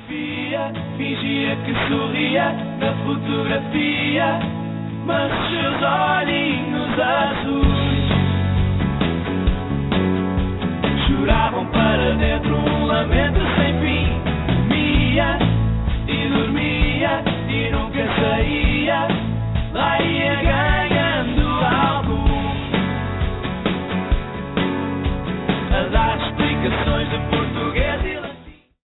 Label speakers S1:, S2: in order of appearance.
S1: desconfia, fingia que sorria na fotografia, mas os seus olhos